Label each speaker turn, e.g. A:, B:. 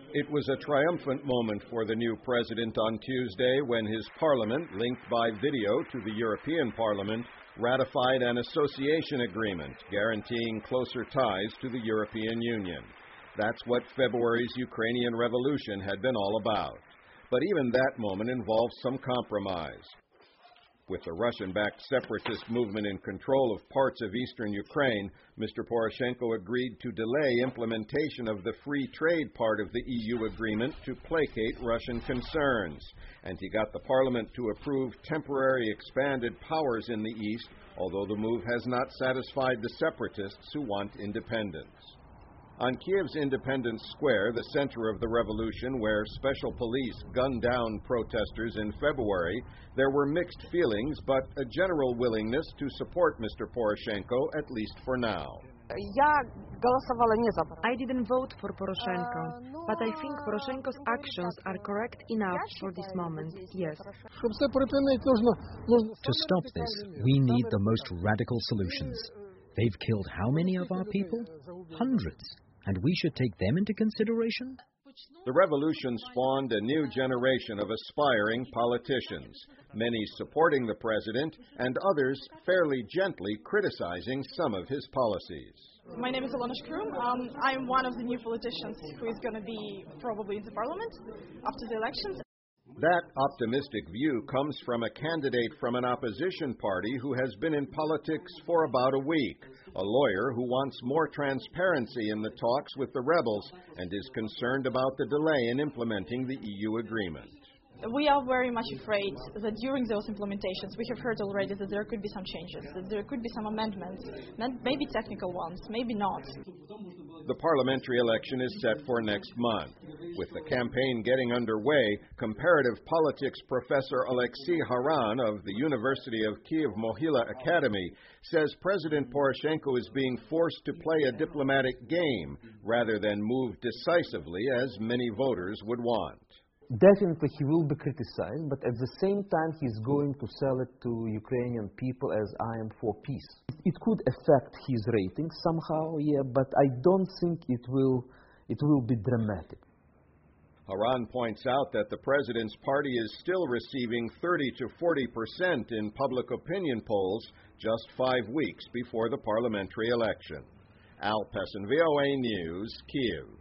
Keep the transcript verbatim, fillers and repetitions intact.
A: It was a triumphant moment for the new president on Tuesday when his parliament, linked by video to the European Parliament, ratified an association agreement guaranteeing closer ties to the European Union. That's what February's Ukrainian revolution had been all about. But even that moment involved some compromise. With the Russian-backed separatist movement in control of parts of eastern Ukraine, Mister Poroshenko agreed to delay implementation of the free trade part of the E U agreement to placate Russian concerns. And he got the parliament to approve temporary expanded powers in the east, although the move has not satisfied the separatists who want independence. On Kiev's Independence Square, the center of the revolution, where special police gunned down protesters in February, there were mixed feelings, but a general willingness to support Mister Poroshenko, at least for now.
B: I didn't vote for Poroshenko, but I think Poroshenko's actions are correct enough for this moment, yes.
C: To stop this, we need the most radical solutions. They've killed how many of our people? Hundreds. And we should take them into consideration?
A: The revolution spawned a new generation of aspiring politicians, many supporting the president and others fairly gently criticizing some of his policies.
D: My name is Ilona Shkrum. Um, I'm one of the new politicians who is going to be probably in the parliament after the elections.
A: That optimistic view comes from a candidate from an opposition party who has been in politics for about a week, a lawyer who wants more transparency in the talks with the rebels and is concerned about the delay in implementing the E U agreement.
D: We are very much afraid that during those implementations, we have heard already that there could be some changes, that there could be some amendments, maybe technical ones, maybe not.
A: The parliamentary election is set for next month. With the campaign getting underway, comparative politics professor Alexei Haran of the University of Kiev Mohyla Academy says President Poroshenko is being forced to play a diplomatic game rather than move decisively as many voters would want.
E: Definitely he will be criticized, but at the same time he's going to sell it to Ukrainian people as I am for peace. It could affect his ratings somehow, yeah, but I don't think it will, it will be dramatic.
A: Haran points out that the president's party is still receiving thirty to forty percent in public opinion polls just five weeks before the parliamentary election. Al Pessin, V O A News, Kyiv.